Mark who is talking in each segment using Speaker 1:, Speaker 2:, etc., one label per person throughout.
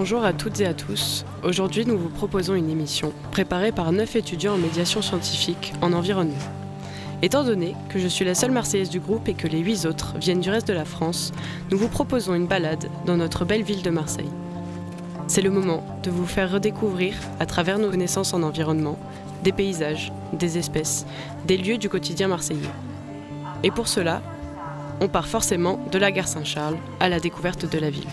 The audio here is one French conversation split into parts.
Speaker 1: Bonjour à toutes et à tous. Aujourd'hui, nous vous proposons une émission préparée par 9 étudiants en médiation scientifique en environnement. Étant donné que je suis la seule Marseillaise du groupe et que les 8 autres viennent du reste de la France, nous vous proposons une balade dans notre belle ville de Marseille. C'est le moment de vous faire redécouvrir, à travers nos connaissances en environnement, des paysages, des espèces, des lieux du quotidien marseillais. Et pour cela, on part forcément de la gare Saint-Charles à la découverte de la ville.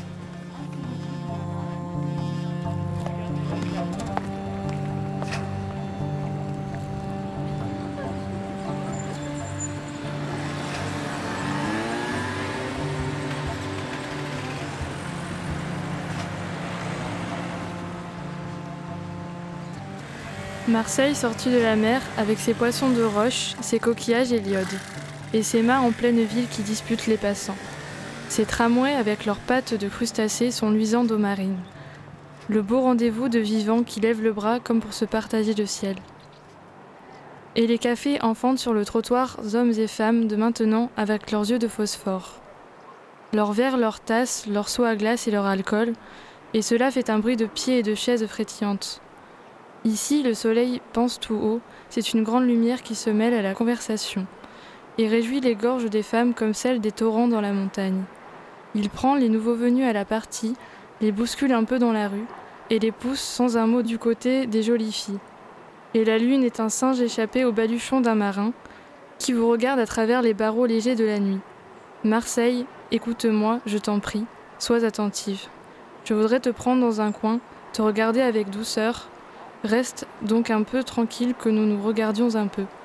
Speaker 2: Marseille sortie de la mer avec ses poissons de roche, ses coquillages et l'iode, et ses mâts en pleine ville qui disputent les passants. Ses tramways avec leurs pattes de crustacés sont luisants d'eau marine. Le beau rendez-vous de vivants qui lèvent le bras comme pour se partager le ciel. Et les cafés enfantent sur le trottoir hommes et femmes de maintenant avec leurs yeux de phosphore. Leurs verres, leurs tasses, leurs seaux à glace et leur alcool, et cela fait un bruit de pieds et de chaises frétillantes. Ici, le soleil pense tout haut, c'est une grande lumière qui se mêle à la conversation et réjouit les gorges des femmes comme celles des torrents dans la montagne. Il prend les nouveaux venus à la partie, les bouscule un peu dans la rue et les pousse sans un mot du côté des jolies filles. Et la lune est un singe échappé au baluchon d'un marin qui vous regarde à travers les barreaux légers de la nuit. Marseille, écoute-moi, je t'en prie, sois attentive. Je voudrais te prendre dans un coin, te regarder avec douceur. Reste donc un peu tranquille que nous nous regardions un peu.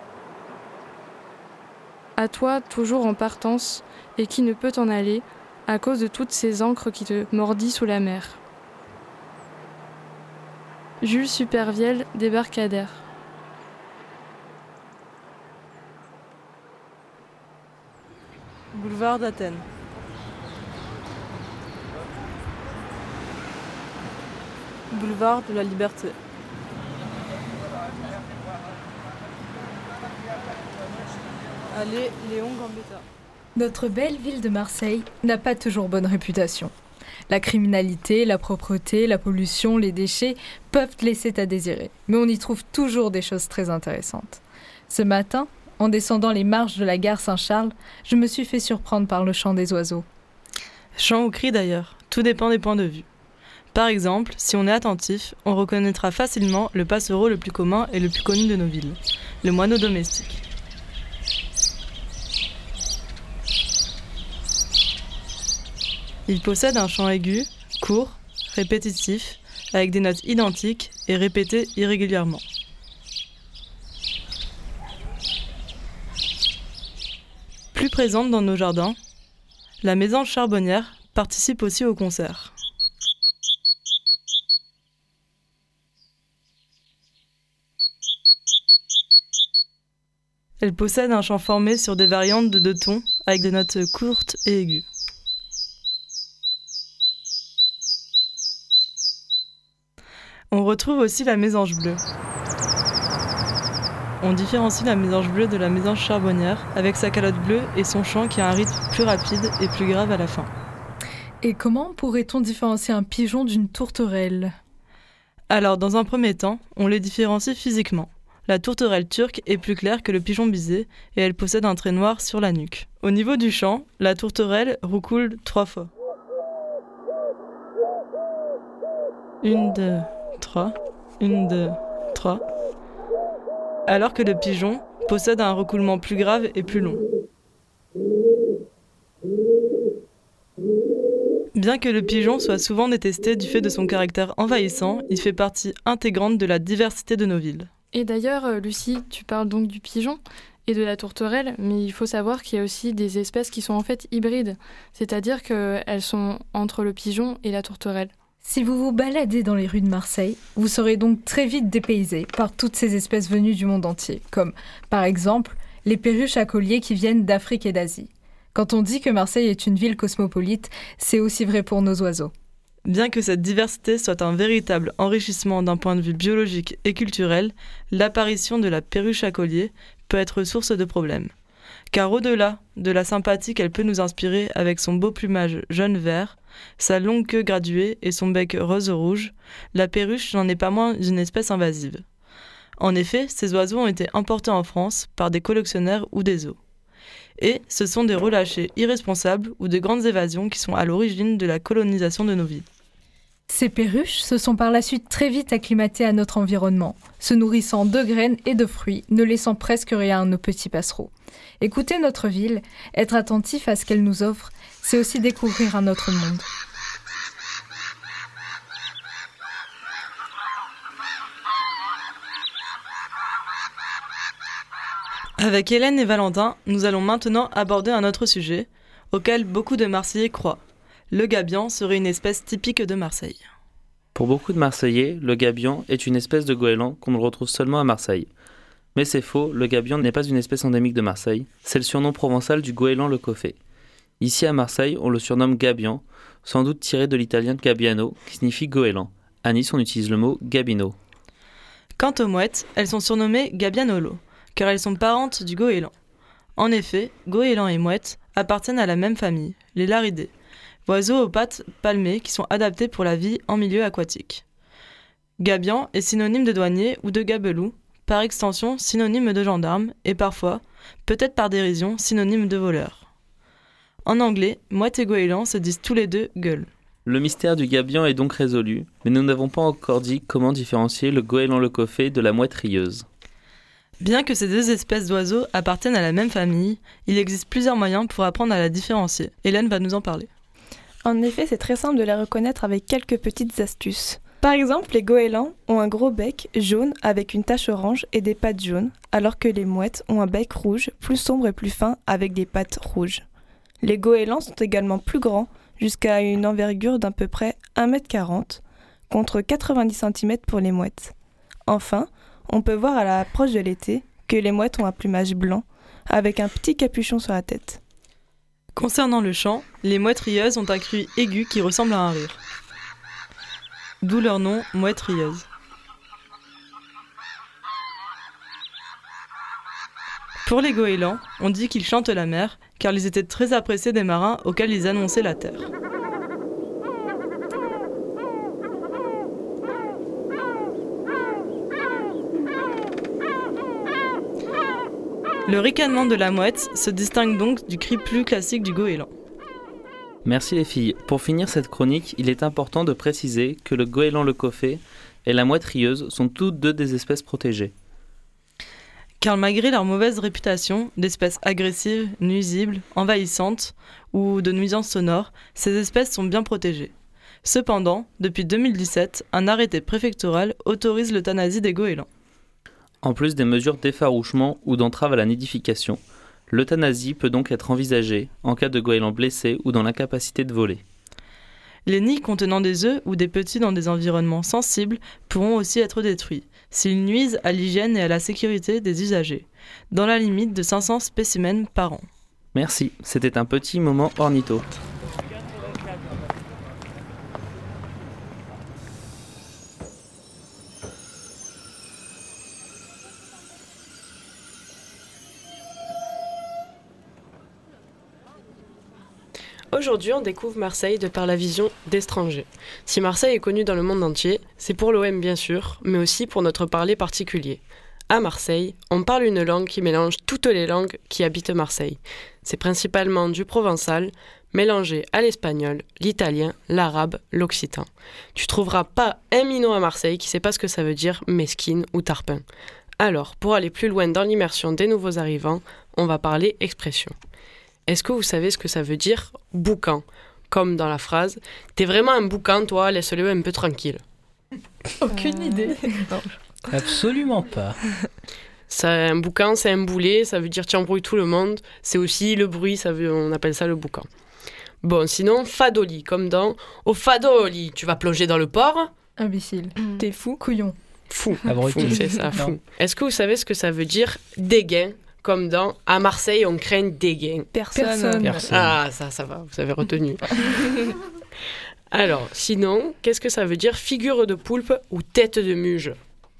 Speaker 2: À toi, toujours en partance, et qui ne peut t'en aller, à cause de toutes ces ancres qui te mordit sous la mer. Jules Supervielle, débarcadère.
Speaker 3: Boulevard d'Athènes. Boulevard de la Liberté. Allez, Léon Gambetta.
Speaker 4: Notre belle ville de Marseille n'a pas toujours bonne réputation. La criminalité, la propreté, la pollution, les déchets peuvent laisser à désirer. Mais on y trouve toujours des choses très intéressantes. Ce matin, en descendant les marches de la gare Saint-Charles, je me suis fait surprendre par le chant des oiseaux.
Speaker 3: Chant ou cri d'ailleurs, tout dépend des points de vue. Par exemple, si on est attentif, on reconnaîtra facilement le passereau le plus commun et le plus connu de nos villes, le moineau domestique. Il possède un chant aigu, court, répétitif, avec des notes identiques et répétées irrégulièrement. Plus présente dans nos jardins, la mésange charbonnière participe aussi au concert. Elle possède un chant formé sur des variantes de 2 tons avec des notes courtes et aiguës. On retrouve aussi la mésange bleue. On différencie la mésange bleue de la mésange charbonnière avec sa calotte bleue et son chant qui a un rythme plus rapide et plus grave à la fin.
Speaker 4: Et comment pourrait-on différencier un pigeon d'une tourterelle ?
Speaker 3: Alors, dans un premier temps, on les différencie physiquement. La tourterelle turque est plus claire que le pigeon bisé et elle possède un trait noir sur la nuque. Au niveau du chant, la tourterelle roucoule 3 fois. 1, 2, 3, 1, 2, 3. Alors que le pigeon possède un roucoulement plus grave et plus long. Bien que le pigeon soit souvent détesté du fait de son caractère envahissant, il fait partie intégrante de la diversité de nos villes.
Speaker 2: Et d'ailleurs, Lucie, tu parles donc du pigeon et de la tourterelle, mais il faut savoir qu'il y a aussi des espèces qui sont en fait hybrides, c'est-à-dire qu'elles sont entre le pigeon et la tourterelle.
Speaker 4: Si vous vous baladez dans les rues de Marseille, vous serez donc très vite dépaysé par toutes ces espèces venues du monde entier, comme par exemple les perruches à collier qui viennent d'Afrique et d'Asie. Quand on dit que Marseille est une ville cosmopolite, c'est aussi vrai pour nos oiseaux.
Speaker 3: Bien que cette diversité soit un véritable enrichissement d'un point de vue biologique et culturel, l'apparition de la perruche à collier peut être source de problèmes. Car au-delà de la sympathie qu'elle peut nous inspirer avec son beau plumage jaune vert, Sa longue queue graduée et son bec rose-rouge, la perruche n'en est pas moins une espèce invasive. En effet, ces oiseaux ont été importés en France par des collectionneurs ou des zoos. Et ce sont des relâchés irresponsables ou de grandes évasions qui sont à l'origine de la colonisation de nos villes.
Speaker 4: Ces perruches se sont par la suite très vite acclimatées à notre environnement, se nourrissant de graines et de fruits, ne laissant presque rien à nos petits passereaux. Écouter notre ville, être attentif à ce qu'elle nous offre, c'est aussi découvrir un autre monde.
Speaker 3: Avec Hélène et Valentin, nous allons maintenant aborder un autre sujet, auquel beaucoup de Marseillais croient. Le gabian serait une espèce typique de Marseille.
Speaker 5: Pour beaucoup de Marseillais, le gabian est une espèce de goéland qu'on ne retrouve seulement à Marseille. Mais c'est faux, le gabian n'est pas une espèce endémique de Marseille, c'est le surnom provençal du goéland le coffé. Ici à Marseille, on le surnomme gabian, sans doute tiré de l'italien gabbiano, qui signifie goéland. À Nice, on utilise le mot gabino.
Speaker 3: Quant aux mouettes, elles sont surnommées gabianolo, car elles sont parentes du goéland. En effet, goéland et mouettes appartiennent à la même famille, les laridés, oiseaux aux pattes palmées qui sont adaptés pour la vie en milieu aquatique. Gabian est synonyme de douanier ou de gabelou, par extension synonyme de gendarme et parfois, peut-être par dérision, synonyme de voleur. En anglais, mouette et goéland se disent tous les deux gueule.
Speaker 5: Le mystère du gabian est donc résolu, mais nous n'avons pas encore dit comment différencier le goéland le coffé de la mouette rieuse.
Speaker 3: Bien que ces deux espèces d'oiseaux appartiennent à la même famille, il existe plusieurs moyens pour apprendre à la différencier. Hélène va nous en parler.
Speaker 6: En effet, c'est très simple de les reconnaître avec quelques petites astuces. Par exemple, les goélands ont un gros bec jaune avec une tache orange et des pattes jaunes, alors que les mouettes ont un bec rouge, plus sombre et plus fin, avec des pattes rouges. Les goélands sont également plus grands, jusqu'à une envergure d'à peu près 1,40 m, contre 90 cm pour les mouettes. Enfin, on peut voir à l'approche de l'été que les mouettes ont un plumage blanc, avec un petit capuchon sur la tête.
Speaker 3: Concernant le chant, les mouettes rieuses ont un cri aigu qui ressemble à un rire. D'où leur nom, mouette rieuse. Pour les goélands, on dit qu'ils chantent la mer, car ils étaient très appréciés des marins auxquels ils annonçaient la terre. Le ricanement de la mouette se distingue donc du cri plus classique du goéland.
Speaker 5: Merci les filles. Pour finir cette chronique, il est important de préciser que le goéland le coffé et la mouette rieuse sont toutes deux des espèces protégées.
Speaker 3: Car malgré leur mauvaise réputation d'espèces agressives, nuisibles, envahissantes ou de nuisances sonores, ces espèces sont bien protégées. Cependant, depuis 2017, un arrêté préfectoral autorise l'euthanasie des goélands.
Speaker 5: En plus des mesures d'effarouchement ou d'entrave à la nidification, l'euthanasie peut donc être envisagée en cas de goéland blessé ou dans l'incapacité de voler.
Speaker 3: Les nids contenant des œufs ou des petits dans des environnements sensibles pourront aussi être détruits, s'ils nuisent à l'hygiène et à la sécurité des usagers, dans la limite de 500 spécimens par an.
Speaker 5: Merci, c'était un petit moment ornitho.
Speaker 1: Aujourd'hui, on découvre Marseille de par la vision d'étrangers. Si Marseille est connue dans le monde entier, c'est pour l'OM bien sûr, mais aussi pour notre parler particulier. À Marseille, on parle une langue qui mélange toutes les langues qui habitent Marseille. C'est principalement du provençal, mélangé à l'espagnol, l'italien, l'arabe, l'occitan. Tu trouveras pas un minot à Marseille qui sait pas ce que ça veut dire mesquine ou tarpin. Alors, pour aller plus loin dans l'immersion des nouveaux arrivants, on va parler expression. Est-ce que vous savez ce que ça veut dire boucan ? Comme dans la phrase « T'es vraiment un boucan, toi, laisse-le un peu tranquille ».
Speaker 4: Aucune idée.
Speaker 7: Absolument pas.
Speaker 1: Un boucan, c'est un boulet, ça veut dire tu embrouilles tout le monde. C'est aussi le bruit, on appelle ça le boucan. Bon, sinon, fadoli, comme dans « Au fadoli, tu vas plonger dans le port ?»
Speaker 4: Imbécile.
Speaker 6: T'es fou ?
Speaker 4: Couillon.
Speaker 1: Fou.
Speaker 7: Abruti.
Speaker 1: Fou, c'est ça, fou. Est-ce que vous savez ce que ça veut dire dégain ? Comme dans « À Marseille, on craint dégain ».
Speaker 6: Personne.
Speaker 1: Ah, ça va, vous avez retenu. Alors, sinon, qu'est-ce que ça veut dire figure de poulpe ou tête de muge ?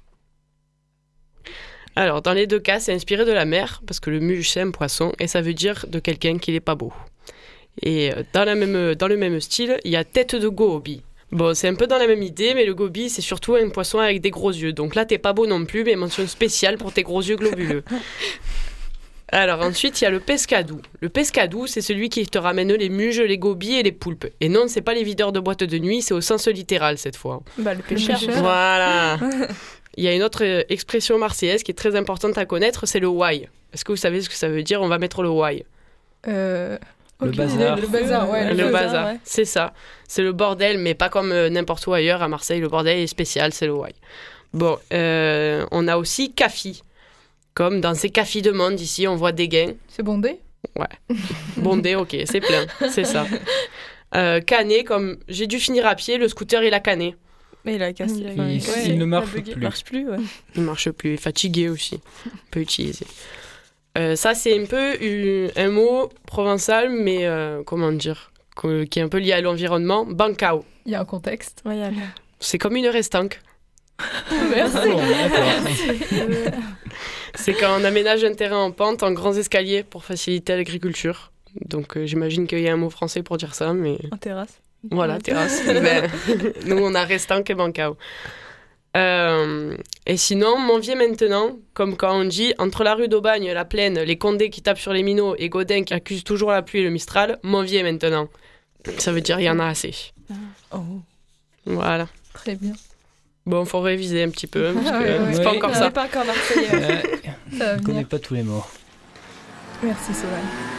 Speaker 1: Alors, dans les deux cas, c'est inspiré de la mer, parce que le muge, c'est un poisson, et ça veut dire de quelqu'un qui n'est pas beau. Et dans le même style, il y a tête de goby. Bon, c'est un peu dans la même idée, mais le goby, c'est surtout un poisson avec des gros yeux. Donc là, t'es pas beau non plus, mais mention spéciale pour tes gros yeux globuleux. Alors ensuite, il y a le pescadou. Le pescadou, c'est celui qui te ramène les muges, les gobies et les poulpes. Et non, c'est pas les videurs de boîtes de nuit, c'est au sens littéral cette fois.
Speaker 6: Le pêcheur.
Speaker 1: Voilà. Il y a une autre expression marseillaise qui est très importante à connaître, c'est le why. Est-ce que vous savez ce que ça veut dire ? On va mettre le why.
Speaker 7: Le bazar.
Speaker 4: Le bazar, ouais.
Speaker 1: Le bazar,
Speaker 6: ouais.
Speaker 1: c'est ça. C'est le bordel, mais pas comme n'importe où ailleurs. À Marseille, le bordel est spécial, c'est le why. Bon, on a aussi cafi. Comme dans ces cafés de monde, ici, on voit des gains.
Speaker 4: C'est bondé ?
Speaker 1: Ouais. Bondé, ok, c'est plein, c'est ça. Cané, comme j'ai dû finir à pied, le scooter, il a cané.
Speaker 6: Mais il a cassé.
Speaker 7: Il ne marche plus.
Speaker 6: Il marche plus, ouais.
Speaker 1: Il marche plus, il est fatigué aussi. On peut utiliser. Ça, c'est un peu un mot provençal, mais comment dire, qui est un peu lié à l'environnement. Bancao.
Speaker 4: Il y a un contexte.
Speaker 6: Ouais,
Speaker 1: C'est comme une restanque.
Speaker 4: Merci.
Speaker 1: C'est quand on aménage un terrain en pente en grands escaliers pour faciliter l'agriculture. Donc j'imagine qu'il y a un mot français pour dire ça, mais
Speaker 6: en terrasse.
Speaker 1: voilà, terrasse. Ben, nous, on a restanque et bancao. Et sinon, Monvier maintenant, comme quand on dit entre la rue d'Aubagne, la Plaine, les Condés qui tapent sur les minots et Godin qui accuse toujours la pluie et le Mistral, Monvier maintenant. Ça veut dire il y en a assez.
Speaker 6: Oh.
Speaker 1: Voilà.
Speaker 4: Très bien.
Speaker 1: Bon, faut réviser un petit peu, parce que
Speaker 4: Ouais.
Speaker 1: c'est pas encore ça.
Speaker 6: C'est pas encore marseillais.
Speaker 4: Ça va
Speaker 7: Je ne connais
Speaker 4: venir.
Speaker 7: pas tous les mots.
Speaker 4: Merci, Soval.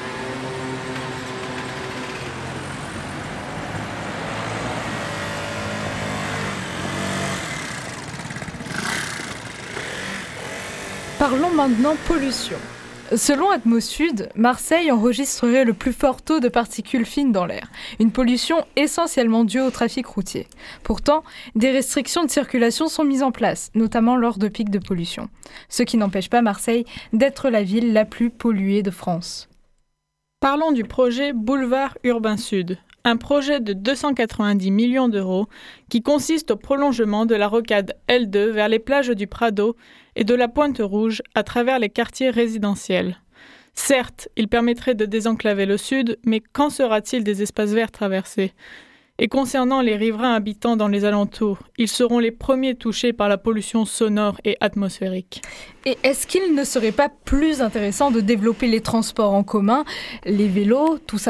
Speaker 4: Parlons maintenant pollution. Selon Atmosud, Marseille enregistrerait le plus fort taux de particules fines dans l'air, une pollution essentiellement due au trafic routier. Pourtant, des restrictions de circulation sont mises en place, notamment lors de pics de pollution, ce qui n'empêche pas Marseille d'être la ville la plus polluée de France.
Speaker 8: Parlons du projet Boulevard Urbain Sud, un projet de 290 millions d'euros qui consiste au prolongement de la rocade L2 vers les plages du Prado et de la Pointe Rouge à travers les quartiers résidentiels. Certes, il permettrait de désenclaver le sud, mais qu'en sera-t-il des espaces verts traversés ? Et concernant les riverains habitant dans les alentours, ils seront les premiers touchés par la pollution sonore et atmosphérique.
Speaker 4: Et est-ce qu'il ne serait pas plus intéressant de développer les transports en commun, les vélos, tout ça ?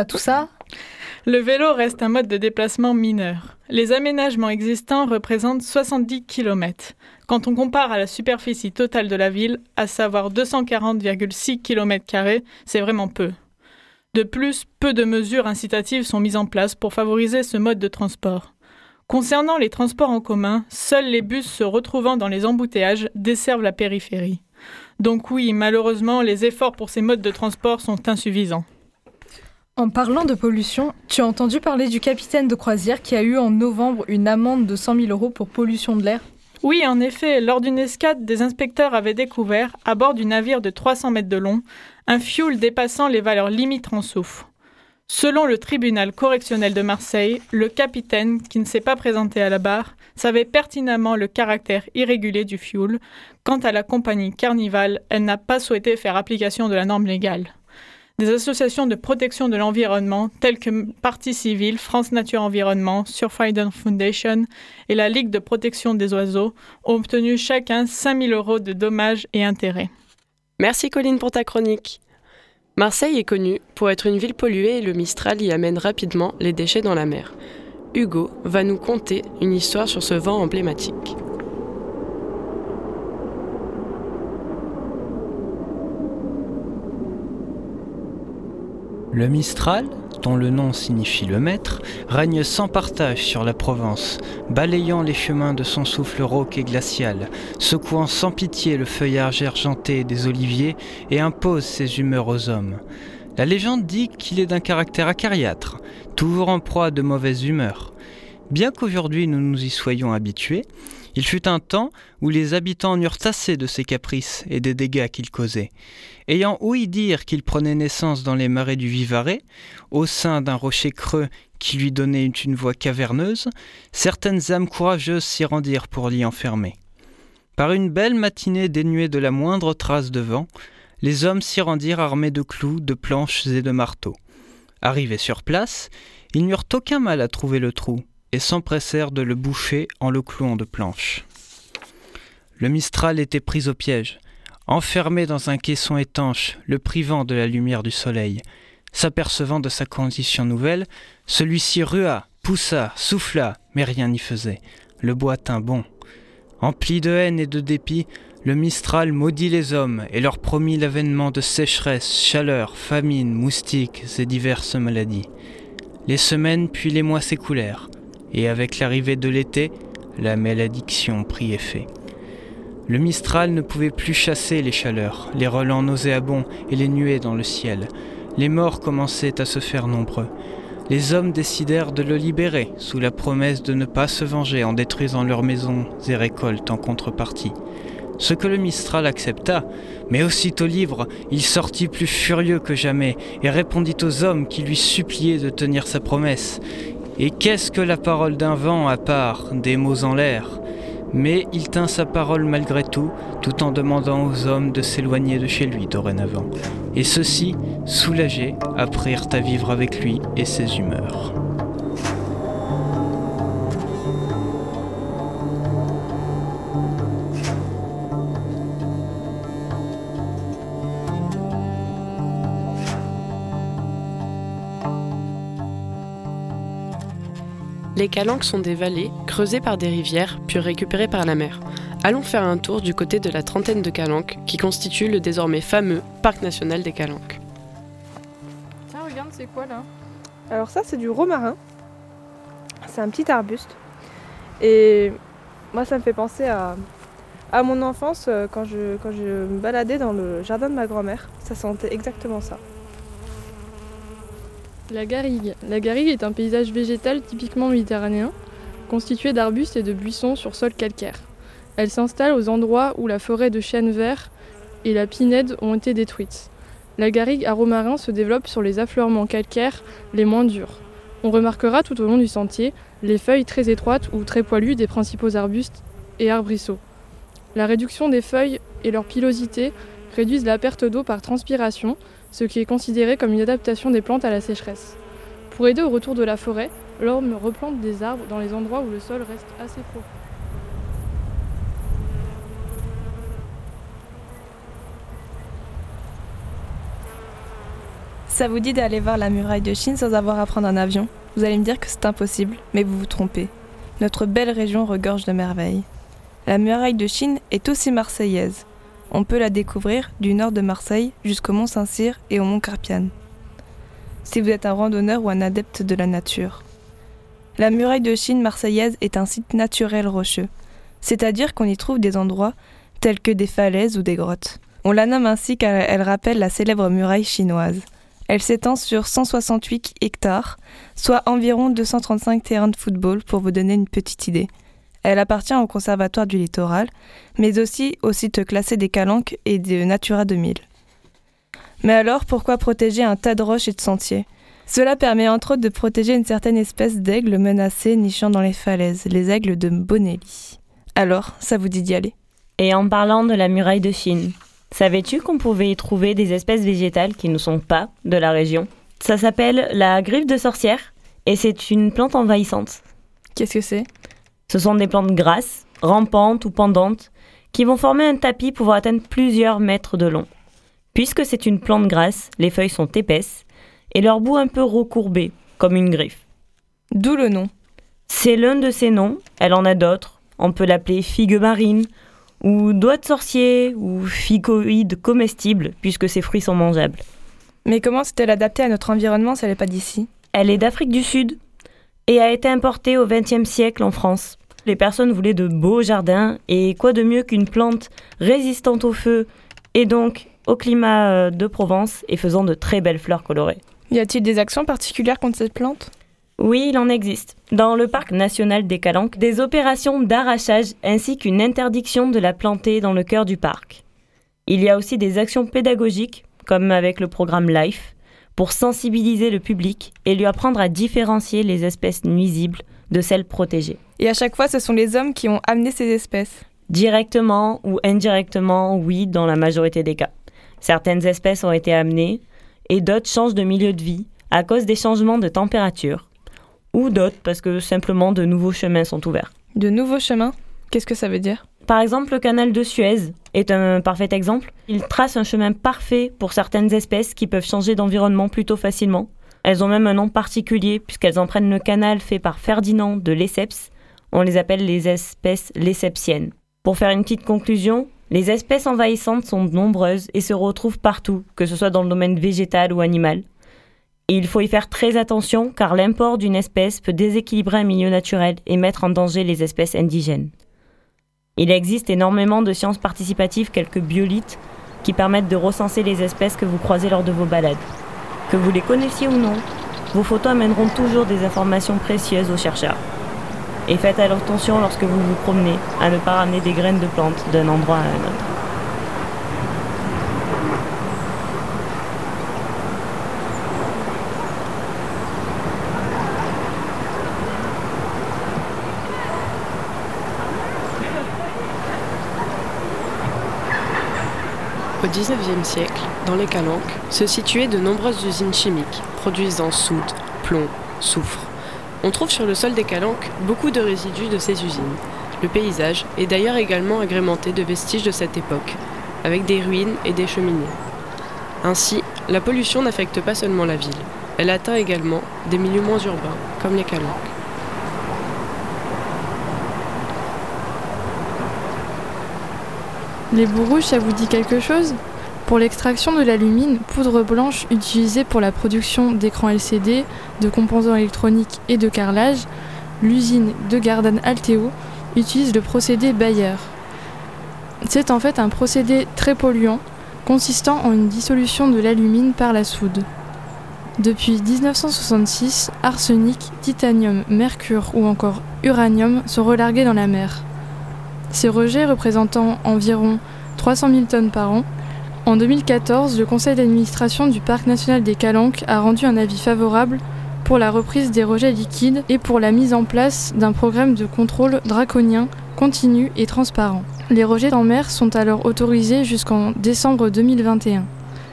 Speaker 8: Le vélo reste un mode de déplacement mineur. Les aménagements existants représentent 70 km. Quand on compare à la superficie totale de la ville, à savoir 240,6 km², c'est vraiment peu. De plus, peu de mesures incitatives sont mises en place pour favoriser ce mode de transport. Concernant les transports en commun, seuls les bus se retrouvant dans les embouteillages desservent la périphérie. Donc oui, malheureusement, les efforts pour ces modes de transport sont insuffisants.
Speaker 4: En parlant de pollution, tu as entendu parler du capitaine de croisière qui a eu en novembre une amende de 100 000 € pour pollution de l'air ?
Speaker 8: Oui, en effet, lors d'une escale, des inspecteurs avaient découvert, à bord du navire de 300 mètres de long, un fioul dépassant les valeurs limites en soufre. Selon le tribunal correctionnel de Marseille, le capitaine, qui ne s'est pas présenté à la barre, savait pertinemment le caractère irrégulier du fioul. Quant à la compagnie Carnival, elle n'a pas souhaité faire application de la norme légale. Des associations de protection de l'environnement, telles que Partie Civile, France Nature Environnement, Surfrider Foundation et la Ligue de protection des oiseaux, ont obtenu chacun 5 000 € de dommages et intérêts.
Speaker 1: Merci Colline pour ta chronique. Marseille est connue pour être une ville polluée et le Mistral y amène rapidement les déchets dans la mer. Hugo va nous conter une histoire sur ce vent emblématique.
Speaker 7: Le Mistral, dont le nom signifie le maître, règne sans partage sur la Provence, balayant les chemins de son souffle rauque et glacial, secouant sans pitié le feuillage argenté des oliviers et impose ses humeurs aux hommes. La légende dit qu'il est d'un caractère acariâtre, toujours en proie à de mauvaises humeurs. Bien qu'aujourd'hui nous nous y soyons habitués, il fut un temps où les habitants en eurent assez de ses caprices et des dégâts qu'il causait. Ayant ouï dire qu'il prenait naissance dans les marais du Vivarais, au sein d'un rocher creux qui lui donnait une voix caverneuse, certaines âmes courageuses s'y rendirent pour l'y enfermer. Par une belle matinée dénuée de la moindre trace de vent, les hommes s'y rendirent armés de clous, de planches et de marteaux. Arrivés sur place, ils n'eurent aucun mal à trouver le trou et s'empressèrent de le boucher en le clouant de planches. Le Mistral était pris au piège, enfermé dans un caisson étanche, le privant de la lumière du soleil. S'apercevant de sa condition nouvelle, celui-ci rua, poussa, souffla, mais rien n'y faisait. Le bois tint bon. Empli de haine et de dépit, le Mistral maudit les hommes et leur promit l'avènement de sécheresse, chaleur, famine, moustiques et diverses maladies. Les semaines puis les mois s'écoulèrent, et avec l'arrivée de l'été, la malédiction prit effet. Le Mistral ne pouvait plus chasser les chaleurs, les relents nauséabonds et les nuées dans le ciel. Les morts commençaient à se faire nombreux. Les hommes décidèrent de le libérer, sous la promesse de ne pas se venger en détruisant leurs maisons et récoltes en contrepartie. Ce que le Mistral accepta, mais aussitôt libre, il sortit plus furieux que jamais et répondit aux hommes qui lui suppliaient de tenir sa promesse. Et qu'est-ce que la parole d'un vent à part des mots en l'air ? Mais il tint sa parole malgré tout en demandant aux hommes de s'éloigner de chez lui dorénavant. Et ceux-ci, soulagés, apprirent à vivre avec lui et ses humeurs.
Speaker 1: Les calanques sont des vallées creusées par des rivières puis récupérées par la mer. Allons faire un tour du côté de la trentaine de calanques qui constituent le désormais fameux Parc national des Calanques.
Speaker 2: Tiens, regarde, c'est quoi là ?
Speaker 6: Alors ça, c'est du romarin. C'est un petit arbuste. Et moi, ça me fait penser à mon enfance quand je me baladais dans le jardin de ma grand-mère. Ça sentait exactement ça.
Speaker 2: La garrigue. La garrigue est un paysage végétal typiquement méditerranéen, constitué d'arbustes et de buissons sur sol calcaire. Elle s'installe aux endroits où la forêt de chênes verts et la pinède ont été détruites. La garrigue à romarin se développe sur les affleurements calcaires les moins durs. On remarquera tout au long du sentier les feuilles très étroites ou très poilues des principaux arbustes et arbrisseaux. La réduction des feuilles et leur pilosité réduisent la perte d'eau par transpiration, ce qui est considéré comme une adaptation des plantes à la sécheresse. Pour aider au retour de la forêt, l'homme replante des arbres dans les endroits où le sol reste assez profond.
Speaker 6: Ça vous dit d'aller voir la muraille de Chine sans avoir à prendre un avion ? Vous allez me dire que c'est impossible, mais vous vous trompez. Notre belle région regorge de merveilles. La muraille de Chine est aussi marseillaise. On peut la découvrir du nord de Marseille jusqu'au mont Saint-Cyr et au mont Carpiane, si vous êtes un randonneur ou un adepte de la nature. La muraille de Chine marseillaise est un site naturel rocheux, c'est-à-dire qu'on y trouve des endroits tels que des falaises ou des grottes. On la nomme ainsi car elle rappelle la célèbre muraille chinoise. Elle s'étend sur 168 hectares, soit environ 235 terrains de football pour vous donner une petite idée. Elle appartient au Conservatoire du Littoral, mais aussi au site classé des Calanques et de Natura 2000. Mais alors, pourquoi protéger un tas de roches et de sentiers ? Cela permet entre autres de protéger une certaine espèce d'aigles menacées nichant dans les falaises, les aigles de Bonelli. Alors, ça vous dit d'y aller ?
Speaker 9: Et en parlant de la muraille de Chine, savais-tu qu'on pouvait y trouver des espèces végétales qui ne sont pas de la région ? Ça s'appelle la griffe de sorcière et c'est une plante envahissante.
Speaker 2: Qu'est-ce que c'est ?
Speaker 9: Ce sont des plantes grasses, rampantes ou pendantes, qui vont former un tapis pouvant atteindre plusieurs mètres de long. Puisque c'est une plante grasse, les feuilles sont épaisses et leur bout un peu recourbé, comme une griffe.
Speaker 6: D'où le nom.
Speaker 9: C'est l'un de ses noms, elle en a d'autres. On peut l'appeler figue marine, ou doigt de sorcier, ou ficoïde comestible, puisque ses fruits sont mangeables.
Speaker 6: Mais comment s'est-elle adaptée à notre environnement si elle n'est pas d'ici ?
Speaker 9: Elle est d'Afrique du Sud et a été importée au XXe siècle en France. Les personnes voulaient de beaux jardins et quoi de mieux qu'une plante résistante au feu et donc au climat de Provence et faisant de très belles fleurs colorées.
Speaker 6: Y a-t-il des actions particulières contre cette plante ?
Speaker 9: Oui, il en existe. Dans le parc national des Calanques, des opérations d'arrachage ainsi qu'une interdiction de la planter dans le cœur du parc. Il y a aussi des actions pédagogiques, comme avec le programme LIFE, pour sensibiliser le public et lui apprendre à différencier les espèces nuisibles de celles protégées.
Speaker 6: Et à chaque fois, ce sont les hommes qui ont amené ces espèces ?
Speaker 9: Directement ou indirectement, oui, dans la majorité des cas. Certaines espèces ont été amenées et d'autres changent de milieu de vie à cause des changements de température, ou d'autres parce que simplement de nouveaux chemins sont ouverts.
Speaker 6: De nouveaux chemins ? Qu'est-ce que ça veut dire ?
Speaker 9: Par exemple, le canal de Suez est un parfait exemple. Il trace un chemin parfait pour certaines espèces qui peuvent changer d'environnement plutôt facilement. Elles ont même un nom particulier puisqu'elles empruntent le canal fait par Ferdinand de Lesseps. On les appelle les espèces lessepsiennes. Pour faire une petite conclusion, les espèces envahissantes sont nombreuses et se retrouvent partout, que ce soit dans le domaine végétal ou animal. Et il faut y faire très attention car l'import d'une espèce peut déséquilibrer un milieu naturel et mettre en danger les espèces indigènes. Il existe énormément de sciences participatives quelques biolithes qui permettent de recenser les espèces que vous croisez lors de vos balades. Que vous les connaissiez ou non, vos photos amèneront toujours des informations précieuses aux chercheurs. Et faites alors attention lorsque vous vous promenez à ne pas ramener des graines de plantes d'un endroit à un autre.
Speaker 1: Au XIXe siècle, dans les Calanques, se situaient de nombreuses usines chimiques, produisant soude, plomb, soufre. On trouve sur le sol des Calanques beaucoup de résidus de ces usines. Le paysage est d'ailleurs également agrémenté de vestiges de cette époque, avec des ruines et des cheminées. Ainsi, la pollution n'affecte pas seulement la ville, elle atteint également des milieux moins urbains, comme les Calanques.
Speaker 2: Les boues rouges, ça vous dit quelque chose ? Pour l'extraction de l'alumine, poudre blanche utilisée pour la production d'écrans LCD, de composants électroniques et de carrelage, l'usine de Gardanne Alteo utilise le procédé Bayer. C'est en fait un procédé très polluant, consistant en une dissolution de l'alumine par la soude. Depuis 1966, arsenic, titanium, mercure ou encore uranium sont relargués dans la mer. Ces rejets représentant environ 300 000 tonnes par an, en 2014, le conseil d'administration du Parc national des Calanques a rendu un avis favorable pour la reprise des rejets liquides et pour la mise en place d'un programme de contrôle draconien, continu et transparent. Les rejets en mer sont alors autorisés jusqu'en décembre 2021.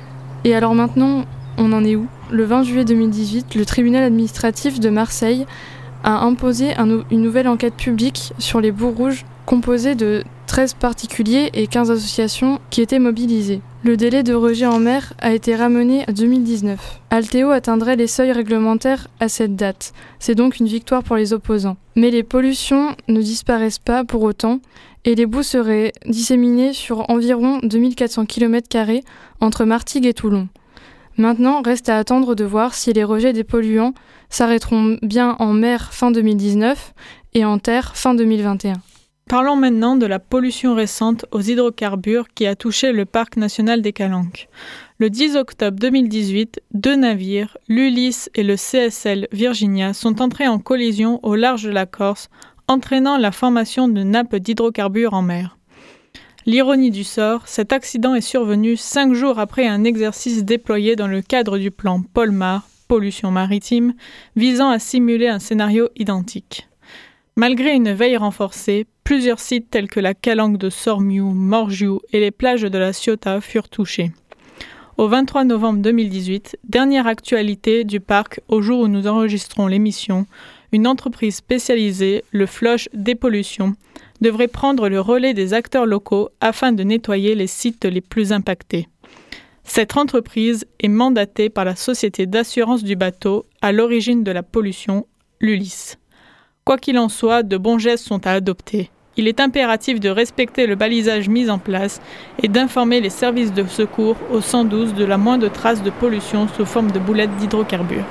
Speaker 2: Et alors maintenant, on en est où ? Le 20 juillet 2018, le tribunal administratif de Marseille a imposé une nouvelle enquête publique sur les boues rouges composée de 13 particuliers et 15 associations qui étaient mobilisées. Le délai de rejet en mer a été ramené à 2019. Alteo atteindrait les seuils réglementaires à cette date. C'est donc une victoire pour les opposants. Mais les pollutions ne disparaissent pas pour autant et les boues seraient disséminées sur environ 2400 km² entre Martigues et Toulon. Maintenant, reste à attendre de voir si les rejets des polluants s'arrêteront bien en mer fin 2019 et en terre fin 2021.
Speaker 8: Parlons maintenant de la pollution récente aux hydrocarbures qui a touché le Parc national des Calanques. Le 10 octobre 2018, 2 navires, l'Ulysse et le CSL Virginia, sont entrés en collision au large de la Corse, entraînant la formation de nappes d'hydrocarbures en mer. L'ironie du sort, cet accident est survenu 5 jours après un exercice déployé dans le cadre du plan Polmar, pollution maritime, visant à simuler un scénario identique. Malgré une veille renforcée, plusieurs sites tels que la Calanque de Sormiou, Morgiou et les plages de la Ciotat furent touchés. Au 23 novembre 2018, dernière actualité du parc au jour où nous enregistrons l'émission, une entreprise spécialisée, le Floche Dépollution, devrait prendre le relais des acteurs locaux afin de nettoyer les sites les plus impactés. Cette entreprise est mandatée par la société d'assurance du bateau à l'origine de la pollution, l'Ulysse. Quoi qu'il en soit, de bons gestes sont à adopter. Il est impératif de respecter le balisage mis en place et d'informer les services de secours au 112 de la moindre trace de pollution sous forme de boulettes d'hydrocarbures.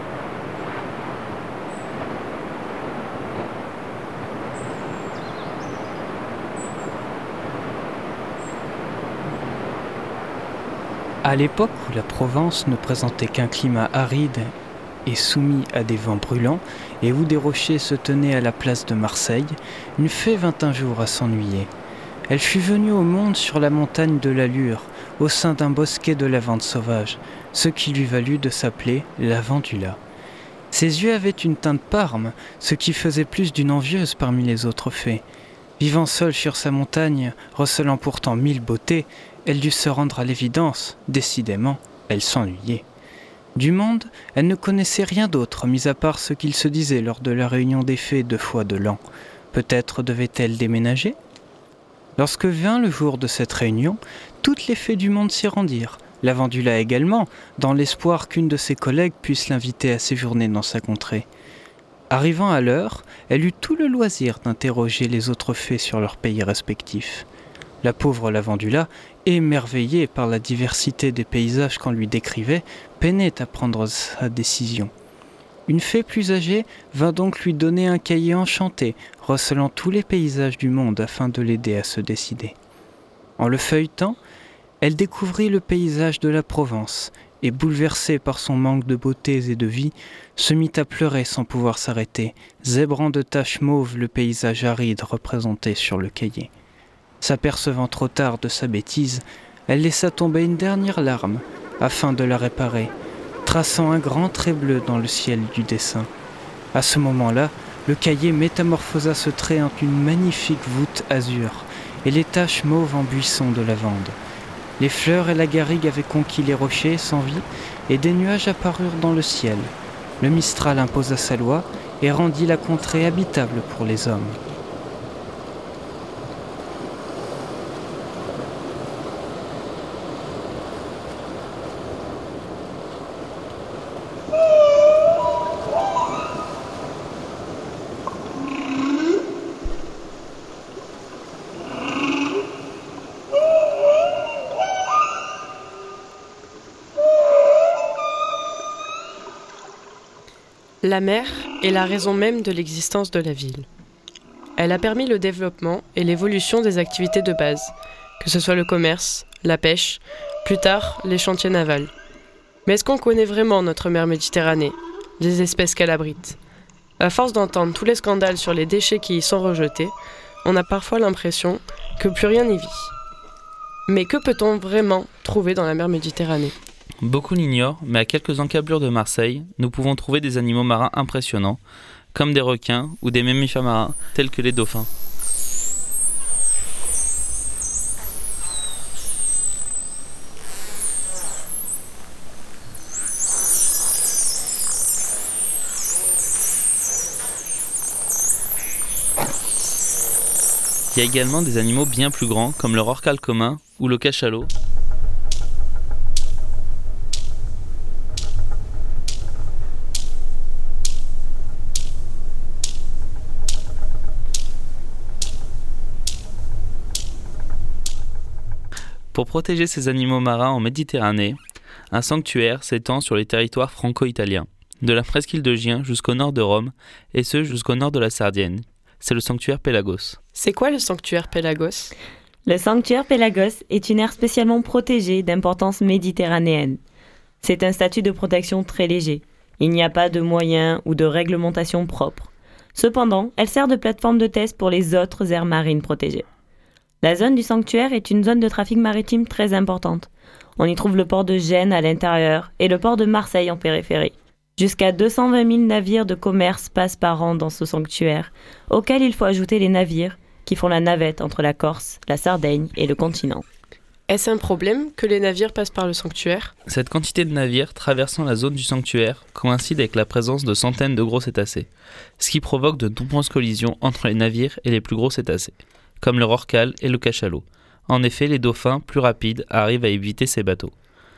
Speaker 7: À l'époque où la Provence ne présentait qu'un climat aride et soumis à des vents brûlants, et où des rochers se tenaient à la place de Marseille, une fée vint un jour à s'ennuyer. Elle fut venue au monde sur la montagne de l'Allure, au sein d'un bosquet de lavandes sauvages, ce qui lui valut de s'appeler Lavandula. Ses yeux avaient une teinte parme, ce qui faisait plus d'une envieuse parmi les autres fées. Vivant seule sur sa montagne, recelant pourtant 1000 beautés, elle dut se rendre à l'évidence, décidément, elle s'ennuyait. Du monde, elle ne connaissait rien d'autre, mis à part ce qu'il se disait lors de la réunion des fées 2 fois de l'an. Peut-être devait-elle déménager ? Lorsque vint le jour de cette réunion, toutes les fées du monde s'y rendirent. La Vendula également, dans l'espoir qu'une de ses collègues puisse l'inviter à séjourner dans sa contrée. Arrivant à l'heure, elle eut tout le loisir d'interroger les autres fées sur leurs pays respectifs. La pauvre Lavandula, émerveillée par la diversité des paysages qu'on lui décrivait, peinait à prendre sa décision. Une fée plus âgée vint donc lui donner un cahier enchanté, recelant tous les paysages du monde afin de l'aider à se décider. En le feuilletant, elle découvrit le paysage de la Provence, et bouleversée par son manque de beauté et de vie, se mit à pleurer sans pouvoir s'arrêter, zébrant de taches mauves le paysage aride représenté sur le cahier. S'apercevant trop tard de sa bêtise, elle laissa tomber une dernière larme, afin de la réparer, traçant un grand trait bleu dans le ciel du dessin. À ce moment-là, le cahier métamorphosa ce trait en une magnifique voûte azur, et les taches mauves en buissons de lavande. Les fleurs et la garrigue avaient conquis les rochers sans vie, et des nuages apparurent dans le ciel. Le Mistral imposa sa loi et rendit la contrée habitable pour les hommes.
Speaker 1: La mer est la raison même de l'existence de la ville. Elle a permis le développement et l'évolution des activités de base, que ce soit le commerce, la pêche, plus tard les chantiers navals. Mais est-ce qu'on connaît vraiment notre mer Méditerranée, les espèces qu'elle abrite ? À force d'entendre tous les scandales sur les déchets qui y sont rejetés, on a parfois l'impression que plus rien n'y vit. Mais que peut-on vraiment trouver dans la mer Méditerranée ?
Speaker 5: Beaucoup l'ignorent, mais à quelques encablures de Marseille, nous pouvons trouver des animaux marins impressionnants, comme des requins ou des mammifères marins, tels que les dauphins. Il y a également des animaux bien plus grands, comme le rorqual commun ou le cachalot. Pour protéger ces animaux marins en Méditerranée, un sanctuaire s'étend sur les territoires franco-italiens, de la presqu'île de Gien jusqu'au nord de Rome, et ce jusqu'au nord de la Sardaigne. C'est le sanctuaire Pélagos.
Speaker 1: C'est quoi le sanctuaire Pélagos ?
Speaker 9: Le sanctuaire Pélagos est une aire spécialement protégée d'importance méditerranéenne. C'est un statut de protection très léger. Il n'y a pas de moyens ou de réglementation propre. Cependant, elle sert de plateforme de test pour les autres aires marines protégées. La zone du sanctuaire est une zone de trafic maritime très importante. On y trouve le port de Gênes à l'intérieur et le port de Marseille en périphérie. Jusqu'à 220 000 navires de commerce passent par an dans ce sanctuaire, auquel il faut ajouter les navires qui font la navette entre la Corse, la Sardaigne et le continent.
Speaker 1: Est-ce un problème que les navires passent par le sanctuaire ?
Speaker 5: Cette quantité de navires traversant la zone du sanctuaire coïncide avec la présence de centaines de gros cétacés, ce qui provoque de nombreuses collisions entre les navires et les plus gros cétacés, comme le rorqual et le cachalot. En effet, les dauphins, plus rapides, arrivent à éviter ces bateaux.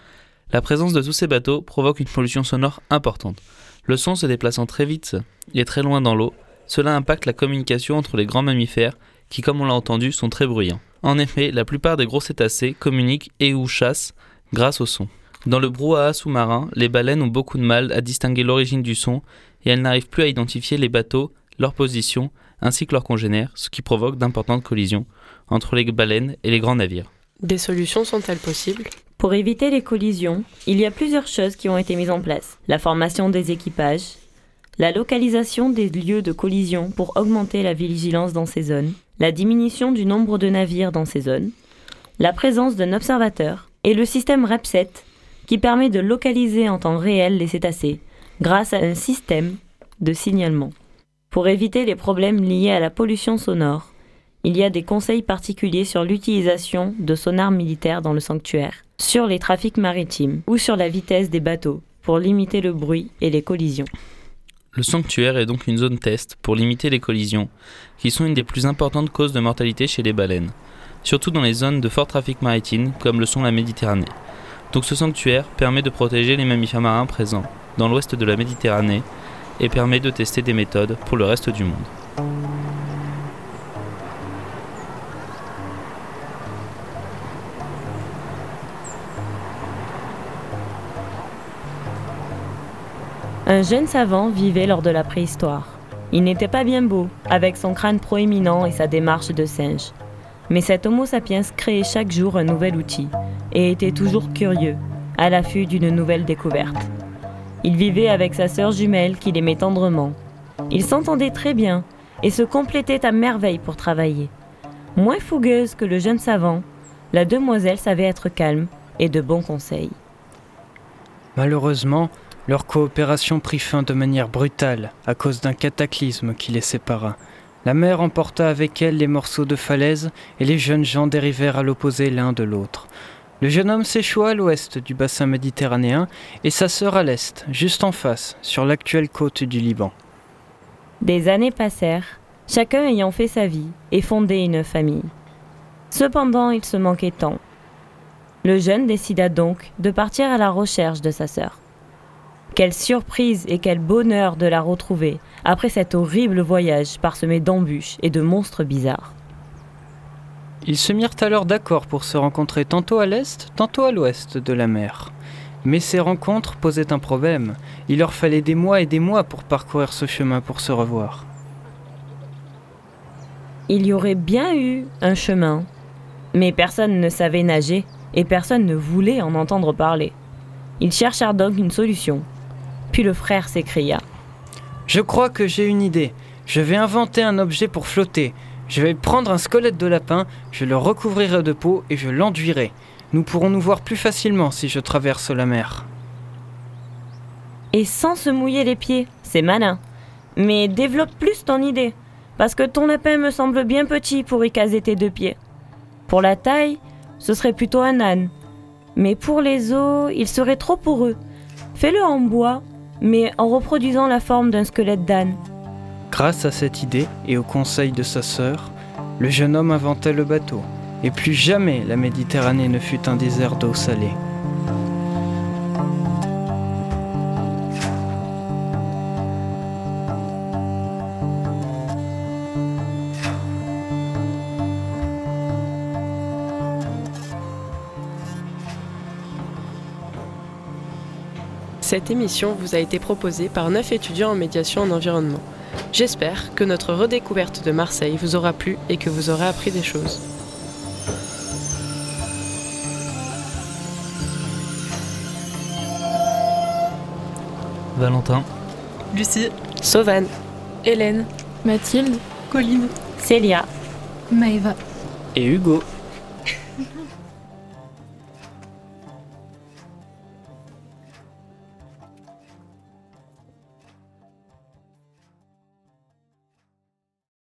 Speaker 5: La présence de tous ces bateaux provoque une pollution sonore importante. Le son se déplaçant très vite et très loin dans l'eau, cela impacte la communication entre les grands mammifères qui, comme on l'a entendu, sont très bruyants. En effet, la plupart des gros cétacés communiquent et ou chassent grâce au son. Dans le brouhaha sous-marin, les baleines ont beaucoup de mal à distinguer l'origine du son et elles n'arrivent plus à identifier les bateaux, leur position, ainsi que leurs congénères, ce qui provoque d'importantes collisions entre les baleines et les grands navires.
Speaker 1: Des solutions sont-elles possibles ?
Speaker 9: Pour éviter les collisions, il y a plusieurs choses qui ont été mises en place. La formation des équipages, la localisation des lieux de collision pour augmenter la vigilance dans ces zones, la diminution du nombre de navires dans ces zones, la présence d'un observateur et le système REPSET qui permet de localiser en temps réel les cétacés grâce à un système de signalement. Pour éviter les problèmes liés à la pollution sonore, il y a des conseils particuliers sur l'utilisation de sonars militaires dans le sanctuaire, sur les trafics maritimes ou sur la vitesse des bateaux, pour limiter le bruit et les collisions.
Speaker 5: Le sanctuaire est donc une zone test pour limiter les collisions, qui sont une des plus importantes causes de mortalité chez les baleines, surtout dans les zones de fort trafic maritime comme le sont la Méditerranée. Donc ce sanctuaire permet de protéger les mammifères marins présents dans l'ouest de la Méditerranée et permet de tester des méthodes pour le reste du monde.
Speaker 9: Un jeune savant vivait lors de la préhistoire. Il n'était pas bien beau, avec son crâne proéminent et sa démarche de singe. Mais cet Homo sapiens créait chaque jour un nouvel outil et était toujours curieux, à l'affût d'une nouvelle découverte. Il vivait avec sa sœur jumelle qu'il aimait tendrement. Ils s'entendaient très bien et se complétaient à merveille pour travailler. Moins fougueuse que le jeune savant, la demoiselle savait être calme et de bons conseils.
Speaker 7: Malheureusement, leur coopération prit fin de manière brutale à cause d'un cataclysme qui les sépara. La mer emporta avec elle les morceaux de falaise et les jeunes gens dérivèrent à l'opposé l'un de l'autre. Le jeune homme s'échoua à l'ouest du bassin méditerranéen et sa sœur à l'est, juste en face, sur l'actuelle côte du Liban.
Speaker 9: Des années passèrent, chacun ayant fait sa vie et fondé une famille. Cependant, il se manquait tant. Le jeune décida donc de partir à la recherche de sa sœur. Quelle surprise et quel bonheur de la retrouver après cet horrible voyage parsemé d'embûches et de monstres bizarres.
Speaker 7: Ils se mirent alors d'accord pour se rencontrer tantôt à l'est, tantôt à l'ouest de la mer. Mais ces rencontres posaient un problème. Il leur fallait des mois et des mois pour parcourir ce chemin pour se revoir.
Speaker 9: Il y aurait bien eu un chemin, mais personne ne savait nager et personne ne voulait en entendre parler. Ils cherchèrent donc une solution. Puis le frère s'écria.
Speaker 7: « Je crois que j'ai une idée. Je vais inventer un objet pour flotter. Je vais prendre un squelette de lapin, je le recouvrirai de peau et je l'enduirai. Nous pourrons nous voir plus facilement si je traverse la mer. »
Speaker 9: Et sans se mouiller les pieds, c'est malin. Mais développe plus ton idée, parce que ton lapin me semble bien petit pour y caser tes 2 pieds. Pour la taille, ce serait plutôt un âne. Mais pour les os, il serait trop poreux. Fais-le en bois, mais en reproduisant la forme d'un squelette d'âne.
Speaker 7: Grâce à cette idée et au conseil de sa sœur, le jeune homme inventa le bateau, et plus jamais la Méditerranée ne fut un désert d'eau salée.
Speaker 1: Cette émission vous a été proposée par 9 étudiants en médiation en environnement. J'espère que notre redécouverte de Marseille vous aura plu et que vous aurez appris des choses.
Speaker 5: Valentin,
Speaker 3: Lucie,
Speaker 1: Sauvane,
Speaker 2: Hélène, Mathilde,
Speaker 3: Colline,
Speaker 9: Célia,
Speaker 4: Maëva.
Speaker 5: et Hugo.